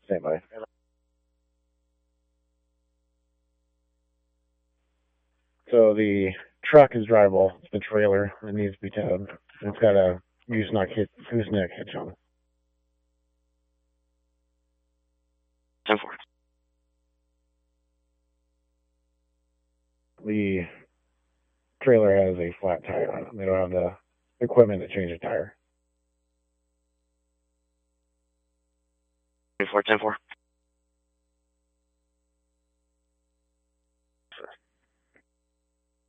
Stand by. So the truck is drivable. It's the trailer that needs to be towed. It's got a gooseneck hitch on it. 10-4. The trailer has a flat tire on it. They don't have the equipment to change a tire. 10-4.